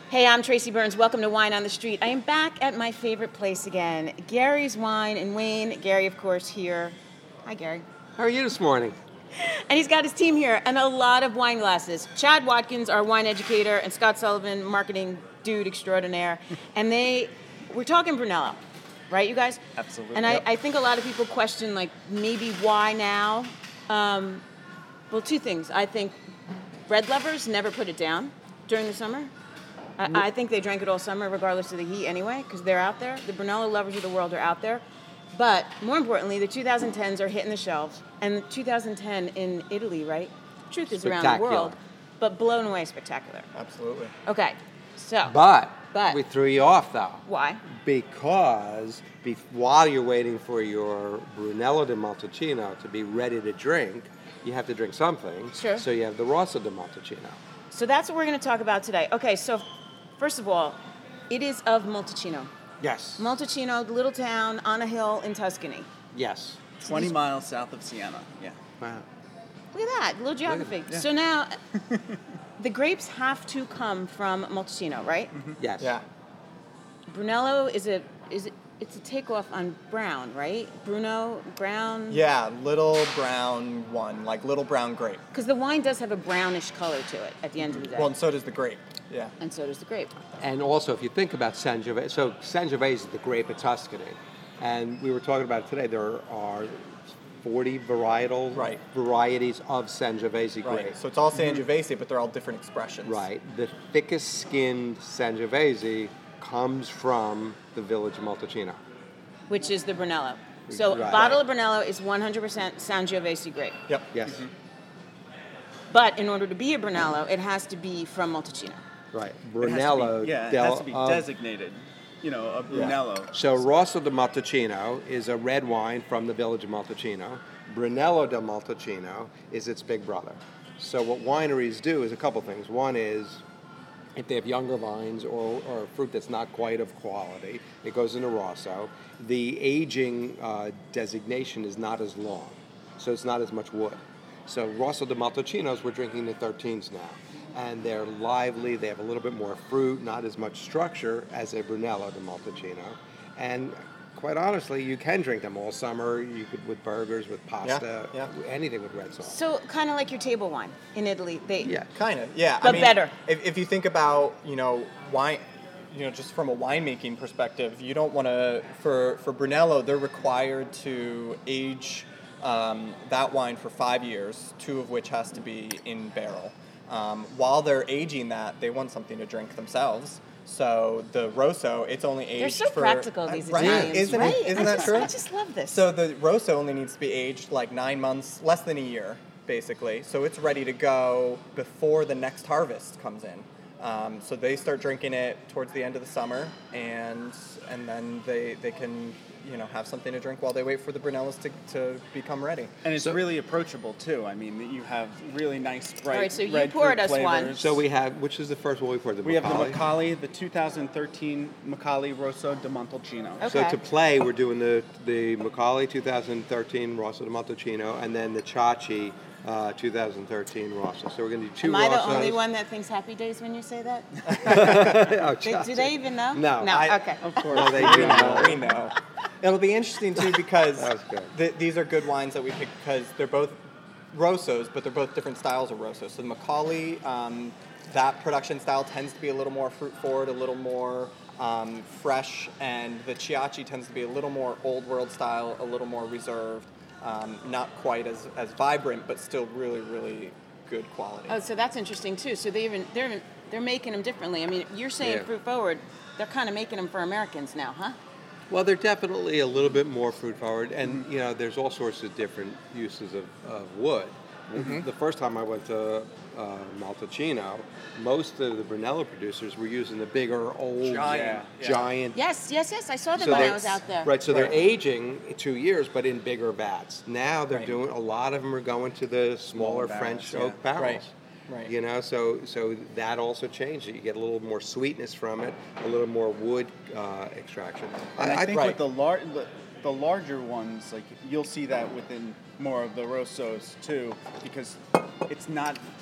Hey, I'm Tracy Burns. Welcome to Wine on the Street. I am back at my favorite place again, Gary's Wine in Wayne. Gary, of course, here. Hi, Gary. How are you this morning? And he's got his team here and a lot of wine glasses. Chad Watkins, our wine educator, and Scott Sullivan, marketing dude extraordinaire. And we're talking Brunello, right, you guys? Absolutely. And I think a lot of people question, like, maybe why now? Well, two things. I think bread lovers never put it down during the summer. I think they drank it all summer, regardless of the heat anyway, because they're out there. The Brunello lovers of the world are out there. But more importantly, the 2010s are hitting the shelves. And the 2010 in Italy, right? Truth is around the world, but blown away spectacular. Absolutely. Okay, so. But But. we threw you off, though. Why? Because while you're waiting for your Brunello di Montalcino to be ready to drink, you have to drink something. Sure. So you have the Rosso di Montalcino. So that's what we're going to talk about today. Okay, so first of all, it is of Montalcino. Yes. Montalcino, the little town on a hill in Tuscany. Yes. 20 miles south of Siena. Yeah. Wow. Look at that, little geography. Yeah. So now, the grapes have to come from Montalcino, right? Mm-hmm. Yes. Yeah. Brunello it's a takeoff on brown, right? Bruno, brown. Yeah, little brown one, like little brown grape. Because the wine does have a brownish color to it at the end of the day. Well, and so does the grape. Yeah. And so does the grape. And also, if you think about Sangiovese, so Sangiovese is the grape of Tuscany. And we were talking about it today, there are 40 varieties of Sangiovese grape. Right. So it's all Sangiovese, but they're all different expressions. Right. The thickest skinned Sangiovese comes from the village of Montalcino. Which is the Brunello. So Right. a bottle of Brunello is 100% Sangiovese grape. Yep. Yes. But in order to be a Brunello, it has to be from Montalcino. Right. It Brunello. has to be designated, a Brunello. So Rosso di Montalcino is a red wine from the village of Montalcino. Brunello di Montalcino is its big brother. So what wineries do is a couple things. One is, if they have younger vines or fruit that's not quite of quality, it goes into Rosso. The aging designation is not as long, so it's not as much wood. So Rosso di Montalcinos, we're drinking the 13s now. And they're lively, they have a little bit more fruit, not as much structure as a Brunello di Montalcino. And quite honestly, you can drink them all summer. You could with burgers, with pasta, anything with red sauce. So kind of like your table wine in Italy. Yeah. Kind of, yeah. But better. If you think about, wine, just from a winemaking perspective, you don't want to, for Brunello, they're required to age that wine for 5 years, 2 of which has to be in barrel. While they're aging that, they want something to drink themselves. So the Rosso, it's only aged They're so for... practical, these right? Italians. Isn't right? that true? I just love this. So the Rosso only needs to be aged like 9 months, less than a year, basically. So it's ready to go before the next harvest comes in. So they start drinking it towards the end of the summer, and then they can have something to drink while they wait for the Brunellos to become ready. And it's really approachable, too. I mean, you have really nice, bright All right, so you red poured fruit us one. flavors. So we have, which is the first one we poured? We have the Macaulay, the 2013 Macaulay Rosso di Montalcino. Okay. So to play, we're doing the Macaulay 2013 Rosso di Montalcino, and then the Chachi 2013 Rosso. So we're going to do 2 Am I the Rossos. only one that thinks Happy Days when you say that? Oh, Do Chachi. they even know? No. Okay. Of course. No, they do not. We know. It'll be interesting too because That was good. these are good wines that we picked because they're both Rossos, but they're both different styles of Rossos. So the Macaulay, that production style tends to be a little more fruit forward, a little more fresh, and the Chiachi tends to be a little more old world style, a little more reserved, not quite as vibrant, but still really, really good quality. Oh, so that's interesting too. So they're making them differently. I mean, you're saying fruit forward. They're kind of making them for Americans now, huh? Well, they're definitely a little bit more fruit forward, and there's all sorts of different uses of wood. Mm-hmm. The first time I went to Montalcino, most of the Brunello producers were using the bigger, old, giant. Yes. I saw them when I was out there. Right, so they're aging 2 years, but in bigger vats. Now they're doing, a lot of them are going to the smaller French oak barrels. Right. So that also changed it. You get a little more sweetness from it, a little more wood extraction. And I think with the larger ones, like you'll see that within more of the Rossos too, because it's not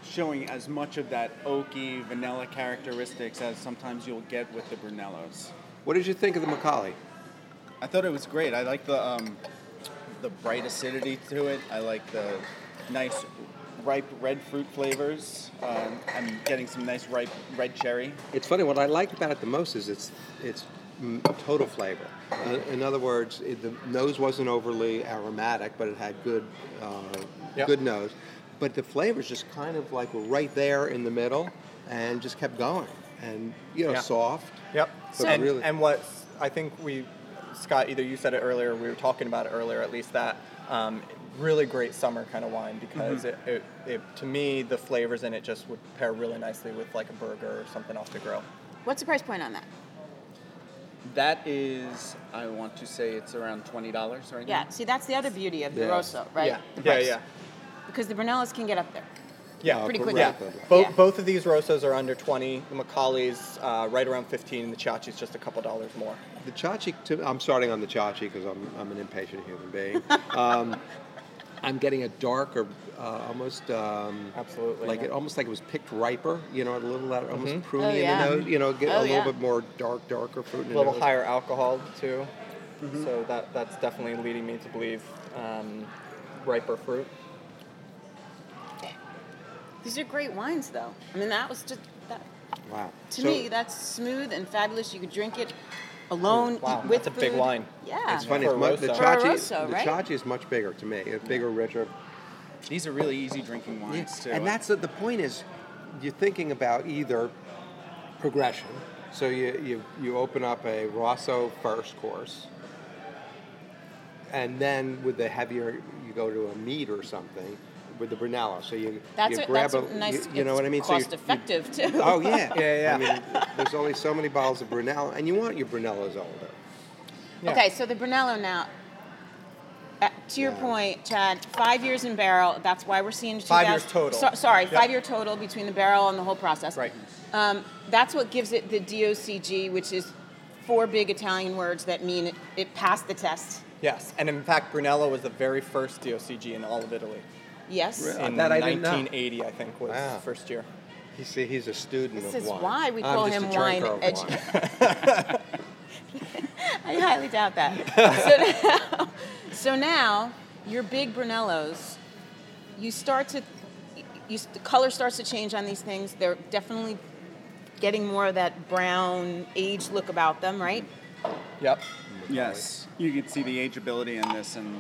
showing as much of that oaky vanilla characteristics as sometimes you'll get with the Brunellos. What did you think of the Macaulay? I thought it was great. I like the bright acidity to it. I like the nice ripe red fruit flavors. I'm getting some nice ripe red cherry. It's funny. What I like about it the most is it's total flavor. In other words, the nose wasn't overly aromatic, but it had good good nose. But the flavors just kind of like were right there in the middle, and just kept going. And soft. Yep. But And, really, and what I think Scott, either you said it earlier, or we were talking about it earlier, at least that really great summer kind of wine because it to me the flavors in it just would pair really nicely with like a burger or something off the grill. What's the price point on that? That is, I want to say it's around $20 right now. Yeah, see, that's the other beauty of the Yeah. Rosso, right? Yeah. The Yeah, price. yeah. Because the Brunellas can get up there. Yeah, Pretty correct. quickly. Yeah. Both of these Rossos are under 20. The Macaulay's right around 15, and the Chachi's just a couple dollars more. the Chachi. I'm starting on the Chachi because I'm an impatient human being. I'm getting a darker, almost Absolutely, like yeah. almost like it was picked riper. A little almost pruny Oh, in yeah. the nose. Get Oh, a little yeah. bit more darker fruit in the A little nose. higher alcohol too, so that's definitely leading me to believe riper fruit. These are great wines, though. I mean, that was just that. Wow. To me, that's smooth and fabulous. You could drink it alone, Wow, eat with that's a big food. wine. Yeah. It's funny. For a The Rosso. For a Chachi, Rosso, the right? Chachi is much bigger to me. It's bigger, richer. These are really easy drinking wines too. And that's the point is, you're thinking about either progression. So you open up a Rosso first course, and then with the heavier, you go to a meat or something with the Brunello. So you grab that's a nice. you know what I mean? So Cost effective too. Oh yeah, Yeah. I mean, there's only so many bottles of Brunello, and you want your Brunellos older. Yeah. Okay, so the Brunello now. To your Yeah. point, Chad, 5 years in barrel. That's why we're seeing 5 years total. Sorry, Yep. 5 year total between the barrel and the whole process. Right. That's what gives it the DOCG, which is 4 big Italian words that mean it passed the test. Yes, and in fact, Brunello was the very first DOCG in all of Italy. Yes. Really? In That I didn't know. 1980, I think, was Wow. the first year. He's a student This of is wine. why we I'm call just him a wine drinker of edu- I highly doubt that. So now, your big Brunellos, the color starts to change on these things. They're definitely getting more of that brown aged look about them, right? Yep. Yes, you can see the ageability in this and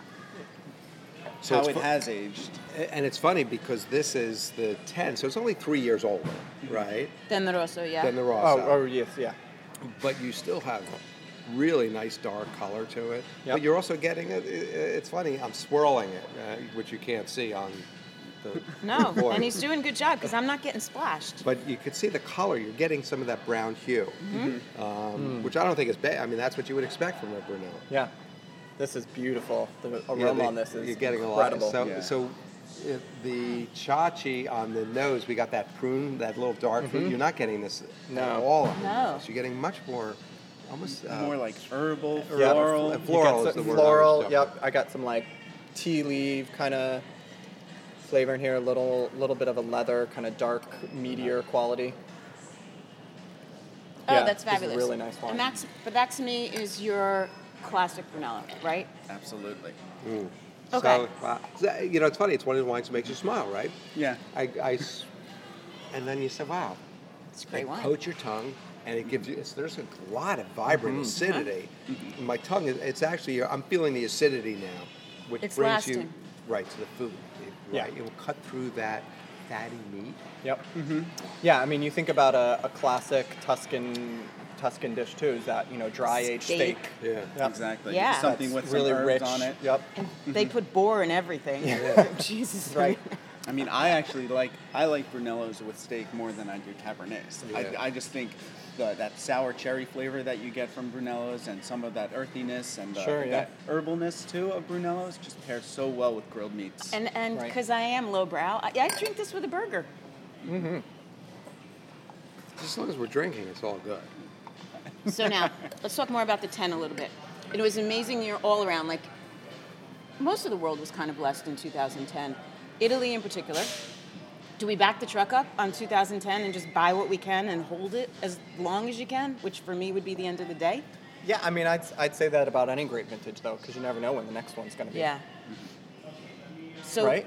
So how it's it has aged. And it's funny because this is the 10, so it's only 3 years older, right? Then the Rosso, yeah. Than the Rosso. Oh, yes, yeah. But you still have really nice dark color to it. Yep. But you're also getting it. It's funny. I'm swirling it, which you can't see on the. No, voice. and he's doing a good job because I'm not getting splashed. But you could see the color. You're getting some of that brown hue, which I don't think is bad. I mean, that's what you would expect from a Brunello. Yeah. This is beautiful. The Yeah, aroma on this is you're getting incredible. a lot. Yeah. So the Chachi on the nose, we got that prune, that little dark fruit. You're not getting this No. at all. on the No. nose. You're getting much more, almost More like herbal, Yeah. floral. F- floral You got is the some word I was floral. looking Yep. I got some like tea leaf kind of flavor in here. A little bit of a leather kind of dark, meatier quality. Oh, Yeah, that's this is a fabulous. really nice wine. And that to me is your classic Brunello, right? Absolutely. Okay. So, it's funny. It's one of the wines that makes you smile, right? Yeah. And then you say, wow. It's a great It wine. coats your tongue, and it gives you. There's a lot of vibrant acidity. My tongue, it's actually. I'm feeling the acidity now, which It's brings you lasting. right to the food. Yeah. Right, it will cut through that fatty meat. Yep. Yeah, I mean, you think about a classic Tuscan dish too. Is that dry aged steak? Yeah. Yep. Exactly. Yeah. Something That's with really some herbs rich on it. Yep. They put boar in everything. Jesus. Right. I mean, I like Brunellos with steak more than I do Cabernets. Yeah. I just think that sour cherry flavor that you get from Brunellos and some of that earthiness and Sure, yeah. that herbalness too of Brunellos just pairs so well with grilled meats. And Right. because I am lowbrow, I drink this with a burger. Just as long as we're drinking, it's all good. So now, let's talk more about the 10 a little bit. It was an amazing year all around. Like, most of the world was kind of blessed in 2010. Italy in particular. Do we back the truck up on 2010 and just buy what we can and hold it as long as you can, which for me would be the end of the day? Yeah, I mean, I'd say that about any great vintage, though, because you never know when the next one's going to be. Yeah. So, Right?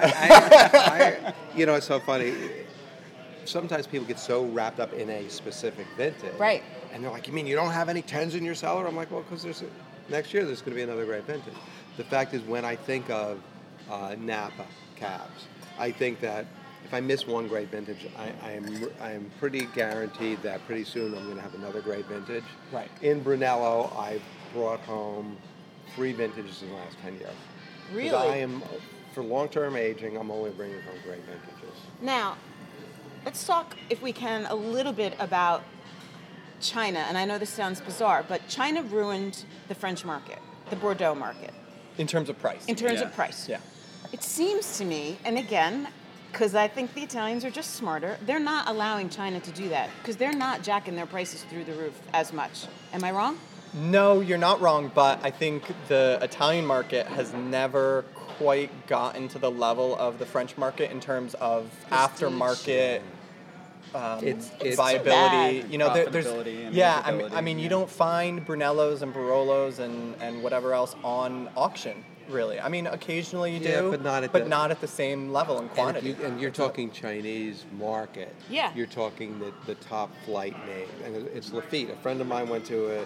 It's so funny. Sometimes people get so wrapped up in a specific vintage. Right. And they're like, you mean you don't have any 10s in your cellar? I'm like, well, because next year there's going to be another great vintage. The fact is, when I think of Napa cabs, I think that if I miss one great vintage, I am pretty guaranteed that pretty soon I'm going to have another great vintage. Right. In Brunello, I've brought home 3 vintages in the last 10 years. 'Cause really? I am, for long-term aging, I'm only bringing home great vintages. Now, let's talk, if we can, a little bit about China. And I know this sounds bizarre, but China ruined the French market, the Bordeaux market, In terms of price. in terms Yeah. of price. Yeah. It seems to me, and again, because I think the Italians are just smarter, they're not allowing China to do that because they're not jacking their prices through the roof as much. Am I wrong? No, you're not wrong, but I think the Italian market has never quite gotten to the level of the French market in terms of aftermarket It's viability. bad. You know, there's Profitability and yeah. usability, I mean, you yeah. don't find Brunellos and Barolos and whatever else on auction. Really, I mean, occasionally you Yeah, do, but not at the same level and quantity. And you're talking Chinese market. Yeah. You're talking the top flight name. And it's Lafite. A friend of mine went to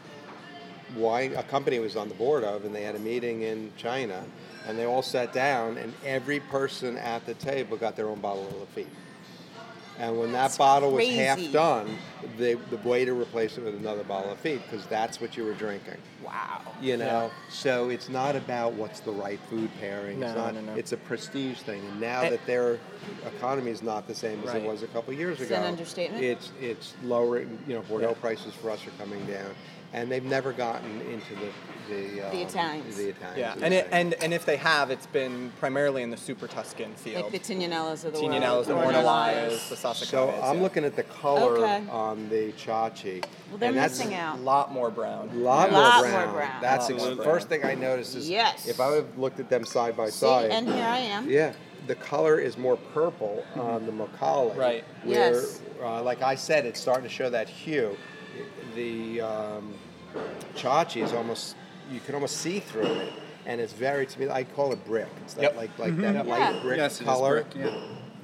a company he was on the board of, and they had a meeting in China, and they all sat down, and every person at the table got their own bottle of Lafite. And when that bottle was half crazy. done, the waiter replaced it with another bottle of Lafite because that's what you were drinking. Wow. You know, so it's not about what's the right food pairing. No, It's not. no. It's a prestige thing. And now that their economy is not the same as Right. it was a couple of years Is ago, that an understatement? It's lowering. Bordeaux prices for us are coming down, and they've never gotten into the Italians. The Italians. Yeah, and and the things. and if they have, it's been primarily in the super Tuscan field. Like the Tignanellas of the world. Tignanellas, the Ornelayas, the Sassicaia. So I'm looking at the color Okay. on the Chachi. Well, they're and that's missing a out. lot more brown. Lot Lot more more brown. brown. That's Lot more the brown. first thing I noticed is Yes. if I would have looked at them side by See, side. and here I am. Yeah, the color is more purple on the Macaulay. Right. Where, Yes. like I said, it's starting to show that hue. The Chachi is almost, you can almost see through it. And it's very, to me, I call it brick. It's that, Yep. like that Yeah. light brick Yes, it is color. brick, yeah.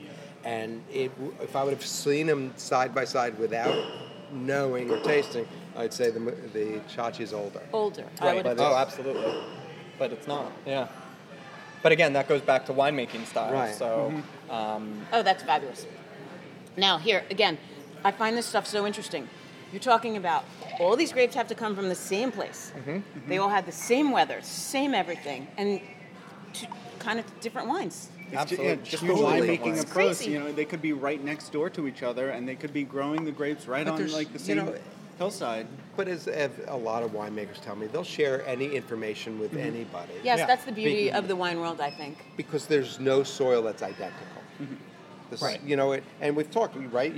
And if I would have seen them side by side without knowing or tasting, I'd say the Chachi is older. Older. I Right. would But Oh, absolutely. But it's not. Yeah. But again, that goes back to winemaking style. Right. So, Oh, that's fabulous. Now, here, again, I find this stuff so interesting. You're talking about all these grapes have to come from the same place. They all had the same weather, same everything, and kind of different wines. absolutely. Just the Hugely winemaking different. approach. crazy. They could be right next door to each other, and they could be growing the grapes right But on there's- like the you same know, hillside. But as a lot of winemakers tell me, they'll share any information with anybody. Yes, Yeah. that's the beauty of the wine world, I think. Because there's no soil that's identical. Right. And we've talked, right?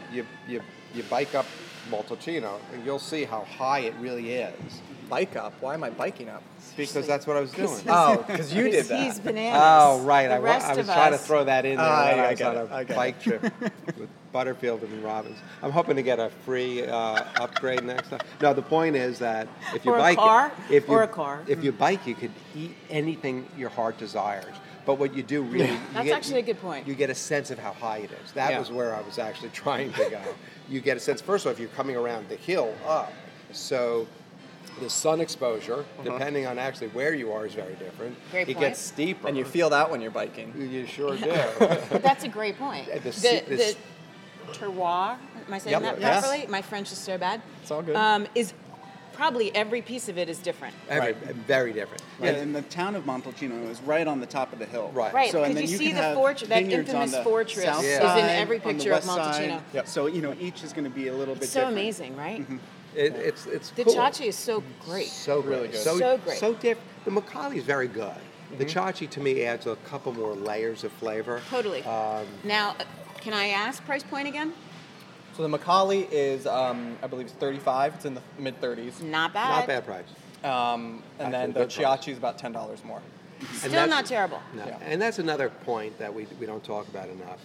You bike up Montalcino, and you'll see how high it really is. Bike up. Why am I biking up? Because that's what I was doing. Oh, because you did that. He's bananas. Oh, right. The rest I was of trying to us- throw that in there when I I was get on it, I a get bike trip with Butterfield and Robbins. I'm hoping to get a free upgrade next time. No, the point is that if you Or a bike, car, if you, or a car. if you bike, you could eat anything your heart desires. But what you do really, you That's get- actually a good point. You get a sense of how high it is. That Yeah. was where I was actually trying to go. You get a sense, first of all, if you're coming around the hill up, so the sun exposure, depending on actually where you are, is very different. Great it point. gets steeper. And you feel that when you're biking. You sure do. But that's a great point. The The, se- the s- terroir, am I saying Yep. that Yes. properly? My French is so bad. It's all good. Is probably every piece of it is different. Very different. Yeah, and the town of Montalcino is right on the top of the hill. Right. Right, So, and because then you see can the have fortress, that vineyards on infamous the fortress south is in side, every on the picture of west side. Montalcino. Yep. So each is going to be a little bit So different. amazing, right? It's The cool. Chachi is so great. So Really great. good. So great. So different. The Macaulay is very good. The Chachi to me adds a couple more layers of flavor. Totally. Now, can I ask price point again? So the Macaulay is, I believe, it's 35. It's in the mid 30s. Not bad. Not bad price. And then Actually, the good price. Chiachi is about $10 more. Still that's- not terrible. No. Yeah. And that's another point that we don't talk about enough.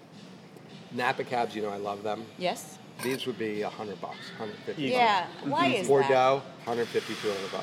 Napa cabs, I love them. Yes. These would be $100, $150. Yeah. Why is that? Bordeaux, $150,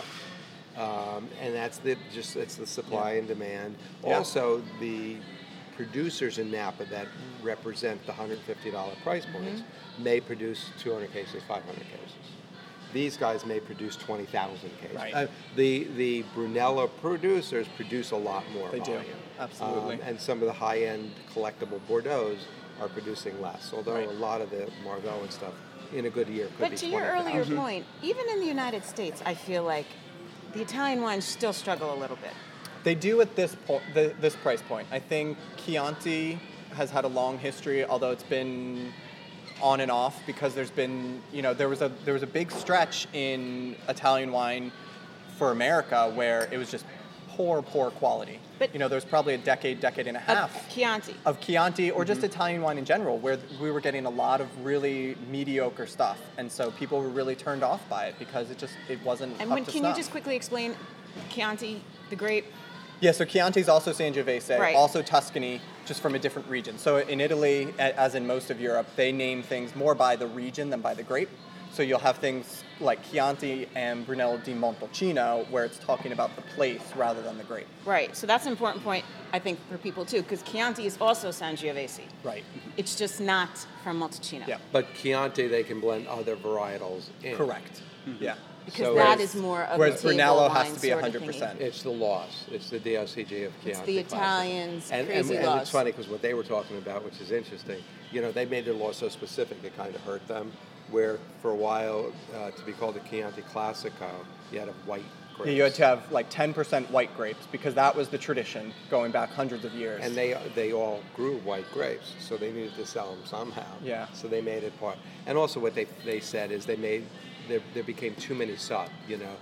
$200. And that's it's the supply and demand. Yeah. Also, the producers in Napa that represent the $150 price points may produce 200 cases, 500 cases. These guys may produce 20,000 cases. Right. The Brunello producers produce a lot more They do. volume. Absolutely. And some of the high-end collectible Bordeaux's are producing less, although Right. a lot of the Margaux and stuff in a good year could But be to your 20,000. earlier point, even in the United States, I feel like the Italian wines still struggle a little bit. They do at this this price point. I think Chianti has had a long history, although it's been on and off because there's been, there was a big stretch in Italian wine for America where it was just poor quality. But- there's probably a decade and a half Chianti. of Chianti or just Italian wine in general, where we were getting a lot of really mediocre stuff, and so people were really turned off by it because it wasn't And up when to can snuff. you just quickly explain Chianti, the grape? Yeah, so Chianti's also Sangiovese, Right. also Tuscany, just from a different region. So in Italy, as in most of Europe, they name things more by the region than by the grape. So you'll have things like Chianti and Brunello di Montalcino, where it's talking about the place rather than the grape. Right. So that's an important point, I think, for people too, because Chianti is also Sangiovese. Right. It's just not from Montalcino. Yeah. But Chianti, they can blend other varietals in. Correct. Yeah. Because So that whereas- is more of Whereas a table Brunello wine has to be sort of 100%. thingy. It's the laws. It's the DOCG of Chianti. It's the Classic. Italians' And crazy laws. it's funny because what they were talking about, which is interesting, they made their law so specific it kind of hurt them. Where for a while, to be called a Chianti Classico, you had to have white grapes. You had to have like 10% white grapes because that was the tradition going back hundreds of years. And they all grew white grapes, so they needed to sell them somehow. Yeah. So they made it part. And also what they said is there became too many sub,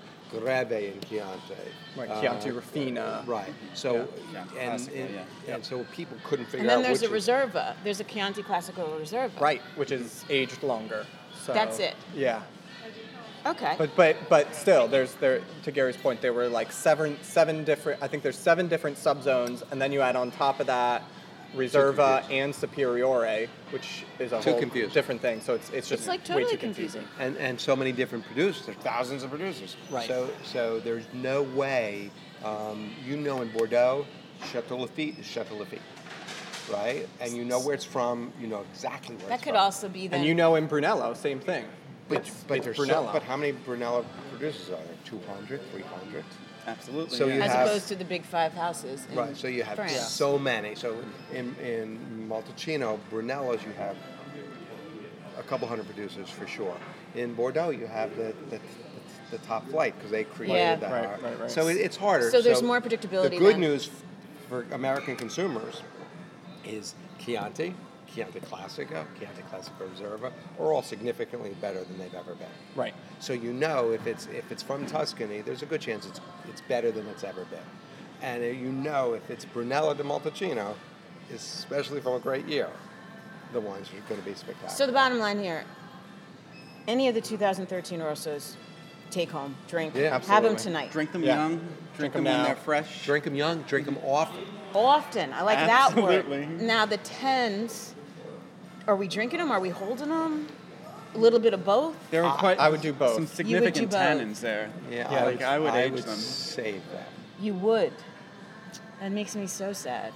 Greve and Chianti. Right, Chianti Rufina. Right. So Yeah. and Classico, yeah. and so people couldn't figure And out then there's a which Reserva. There's a Chianti Classico Reserva. Right, which is aged longer. So, That's it. Yeah. Okay. But still, to Gary's point, there were like seven different. I think there's 7 different subzones, and then you add on top of that Reserva confusing. and Superiore, which is a Too whole confusing. different thing. So it's just It's like way totally too confusing. and so many different producers. There's thousands of producers. Right. So there's no way. In Bordeaux, Chateau Lafite is Chateau Lafite, right? And you know where it's from. You know exactly where that it's could from. also be then. And in Brunello, same thing. But It's there's Brunello. but how many Brunello producers are there? 200, 300? Absolutely. So yeah. you as have- opposed to the big 5 houses. In Right. So you have France. so many. So in Montalcino, Brunello's, you have a couple hundred producers for sure. In Bordeaux, you have the top flight because they created Yeah. that. Right. So it's harder. So there's more predictability The good then. news for American consumers is Chianti Classico, Chianti Classico Reserva are all significantly better than they've ever been. Right. So if it's from Tuscany, there's a good chance it's better than it's ever been. And if it's Brunello di Montalcino, especially from a great year, the wines are going to be spectacular. So the bottom line here, any of the 2013 Rossos, take home, drink, Yeah, have them absolutely. tonight. Drink them Yeah. young. Drink Drink them them when now. they're fresh. Drink them young, drink them often. Often. I like Absolutely. that word. Now the 10s, are we drinking them? Are we holding them? A little bit of both? There were quite I would do both. some You would significant do both. tannins there. Yeah, Like I would age would them. save that. You would. That makes me so sad.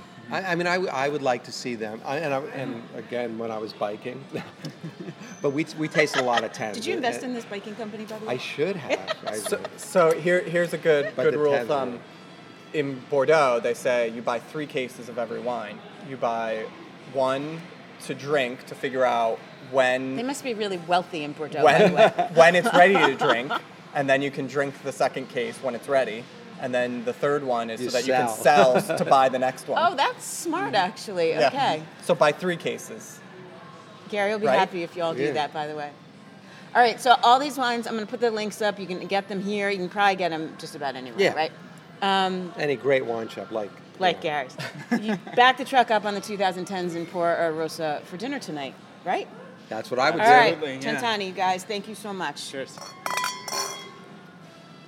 I would like to see them. And again, when I was biking, but we tasted a lot of 10s. Did you invest in this biking company, by the way? I should have. So here's a good But the rule of 10s thumb. were- In Bordeaux, they say you buy 3 cases of every wine. You buy 1 to drink to figure out They when must be really wealthy in Bordeaux, by the way. when it's ready to drink, and then you can drink the second case when it's ready. And then the third one is You so that you can sell. sell to buy the next one. Oh, that's smart, actually. Yeah. Okay. So buy 3 cases. Gary will be Right? happy if you all do Yeah. that, by the way. All right, so all these wines, I'm going to put the links up. You can get them here. You can probably get them just about anywhere, Yeah. right? Any great wine shop like Gary's. You back the truck up on the 2010s and pour a Rosa for dinner tonight, right? That's what I would All do. right, Absolutely, yeah. Centani, you guys, thank you so much. Cheers.